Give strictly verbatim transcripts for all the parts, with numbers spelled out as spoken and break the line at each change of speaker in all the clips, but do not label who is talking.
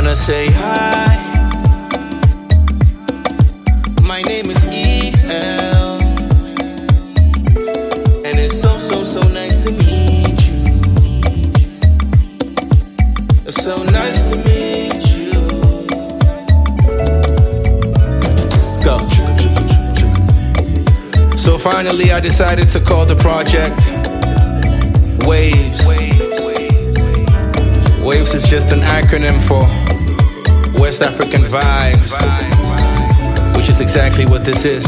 wanna say hi. My name is E L, and it's so, so, so nice to meet you. It's so nice to meet you. Let's go. So finally I decided to call the project Waves. Waves is just an acronym for West African Vibes, which is exactly what this is.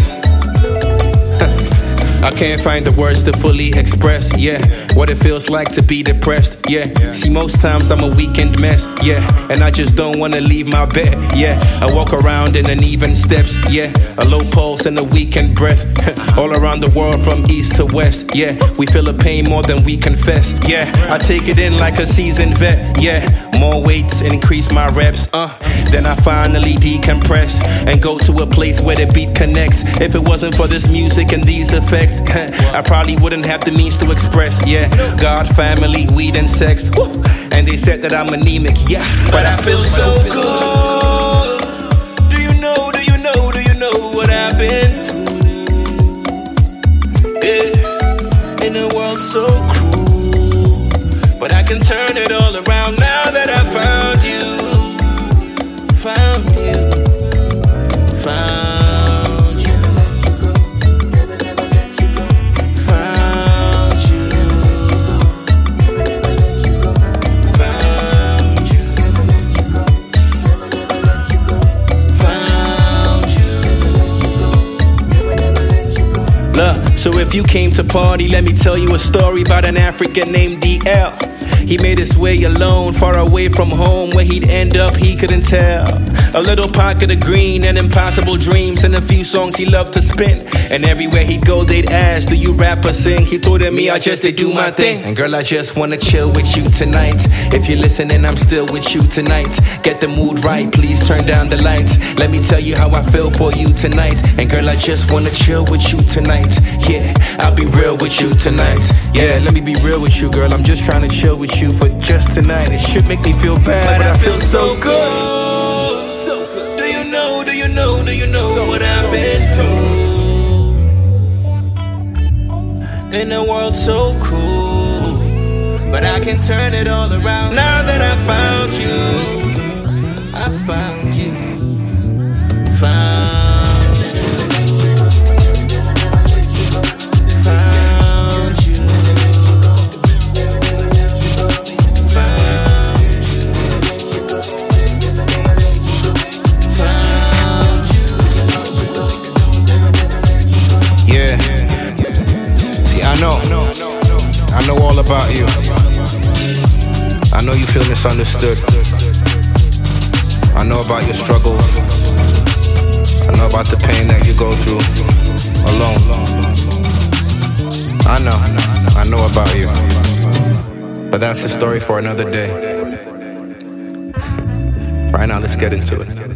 I can't find the words to fully express, yeah, what it feels like to be depressed, yeah. See, most times I'm a weekend mess, yeah, and I just don't wanna leave my bed, yeah. I walk around in uneven steps, yeah, a low pulse and a weekend breath. All around the world from east to west, yeah, we feel a pain more than we confess, yeah. I take it in like a seasoned vet, yeah. More weights, increase my reps, uh. Then I finally decompress and go to a place where the beat connects. If it wasn't for this music and these effects, I probably wouldn't have the means to express, yeah. God, family, weed, and sex, woo. And they said that I'm anemic, yes, but I feel so good. Do you know, do you know, do you know what I've been through? Yeah, in a world so cruel, but I can turn it all around now that I found you. Found you, found you, found you, found you, found you. Look, so if you came to party, let me tell you a story about an African named D L. He made his way alone, far away from home. Where he'd end up, he couldn't tell. A little pocket of green and impossible dreams, and a few songs he loved to spin. And everywhere he'd go, they'd ask, do you rap or sing? He told me, I just they do my thing. And girl, I just wanna chill with you tonight. If you're listening, I'm still with you tonight. Get the mood right, please turn down the lights. Let me tell you how I feel for you tonight. And girl, I just wanna chill with you tonight. Yeah, I'll be real with you tonight. Yeah, let me be real with you, girl. I'm just trying to chill with you for just tonight. It should make me feel bad, but I feel so good. Do you know, do you know, do you know what I've been through? In a world so cruel, but I can turn it all around now that I found you. I found you, found you, found you, found you. Yeah. See, I know, I know all about you. I know you feel misunderstood. I know about your struggles. I know about the pain that you go through alone. I know, I know about you. But that's a story for another day. Right now, let's get into it.